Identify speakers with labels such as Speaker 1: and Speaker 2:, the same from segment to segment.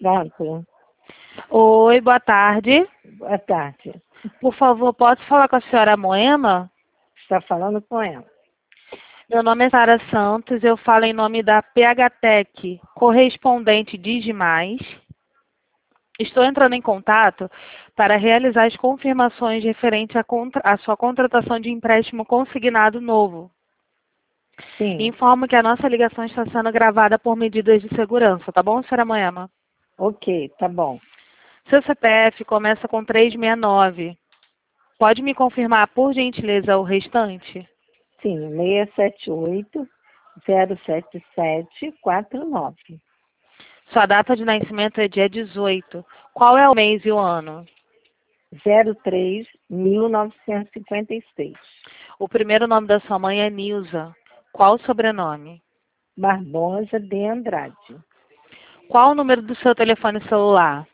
Speaker 1: Pronto.
Speaker 2: Oi, boa tarde.
Speaker 1: Boa tarde.
Speaker 2: Por favor, posso falar com a senhora Moema?
Speaker 1: Está falando com ela.
Speaker 2: Meu nome é Sara Santos, eu falo em nome da PHTEC, correspondente Digimais. Estou entrando em contato para realizar as confirmações referentes à sua contratação de empréstimo consignado novo.
Speaker 1: Sim.
Speaker 2: Informo que a nossa ligação está sendo gravada por medidas de segurança, tá bom, senhora Moema?
Speaker 1: Ok, tá bom.
Speaker 2: Seu CPF começa com 369. Pode me confirmar, por gentileza, o restante?
Speaker 1: Sim, 678-077-49.
Speaker 2: Sua data de nascimento é dia 18. Qual é o mês e o ano?
Speaker 1: 03-1956.
Speaker 2: O primeiro nome da sua mãe é Nilza. Qual o sobrenome?
Speaker 1: Barbosa de Andrade.
Speaker 2: Qual o número do seu telefone celular?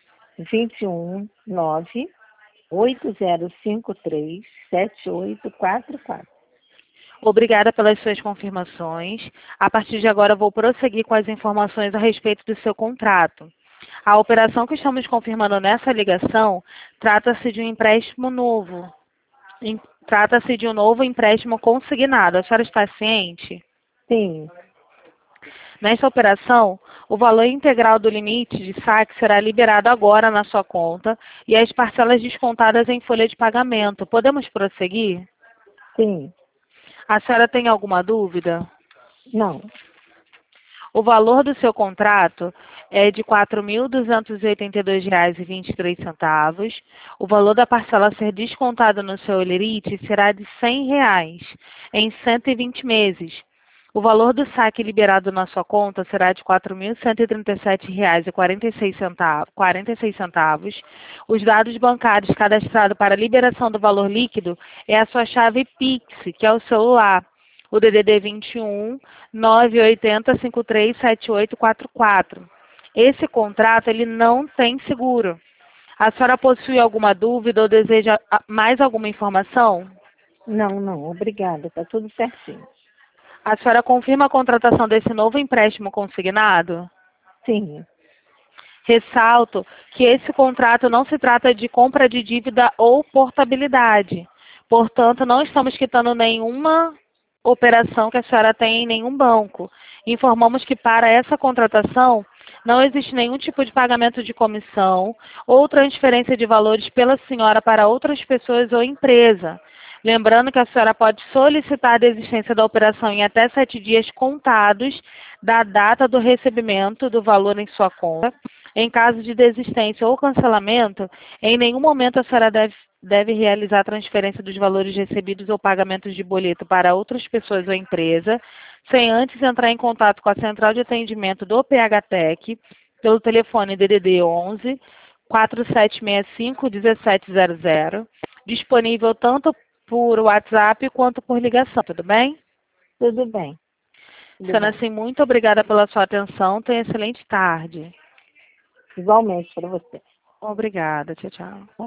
Speaker 1: 21-9-8053-7844.
Speaker 2: Obrigada pelas suas confirmações. A partir de agora, vou prosseguir com as informações a respeito do seu contrato. A operação que estamos confirmando nessa ligação trata-se de um empréstimo novo. Trata-se de um novo empréstimo consignado. A senhora está ciente?
Speaker 1: Sim,
Speaker 2: Nesta operação, o valor integral do limite de saque será liberado agora na sua conta e as parcelas descontadas em folha de pagamento. Podemos prosseguir?
Speaker 1: sim.
Speaker 2: A senhora tem alguma dúvida?
Speaker 1: Não,
Speaker 2: O valor do seu contrato é de R$ 4.282,23. O valor da parcela a ser descontada no seu lerite será de R$ 100 em 120 meses. O valor do saque liberado na sua conta será de R$ 4.137,46. Os dados bancários cadastrados para liberação do valor líquido é a sua chave Pix, que é o celular. O DDD 21 980 537844. Esse contrato ele não tem seguro. A senhora possui alguma dúvida ou deseja mais alguma informação?
Speaker 1: não, obrigada, tá tudo certinho.
Speaker 2: A senhora confirma a contratação desse novo empréstimo consignado?
Speaker 1: Sim,
Speaker 2: Ressalto que esse contrato não se trata de compra de dívida ou portabilidade. Portanto, não estamos quitando nenhuma operação que a senhora tem em nenhum banco. Informamos que para essa contratação não existe nenhum tipo de pagamento de comissão ou transferência de valores pela senhora para outras pessoas ou empresa. Lembrando que a senhora pode solicitar a desistência da operação em até 7 dias contados da data do recebimento do valor em sua conta. Em caso de desistência ou cancelamento, em nenhum momento a senhora deve realizar a transferência dos valores recebidos ou pagamentos de boleto para outras pessoas ou empresa, sem antes entrar em contato com a central de atendimento do PHTEC pelo telefone DDD 11 4765 1700, disponível tanto por WhatsApp quanto por ligação, tudo bem?
Speaker 1: tudo bem.
Speaker 2: Senhora, assim, muito obrigada pela sua atenção. Tenha excelente tarde.
Speaker 1: Igualmente para você.
Speaker 2: Obrigada. Tchau, tchau.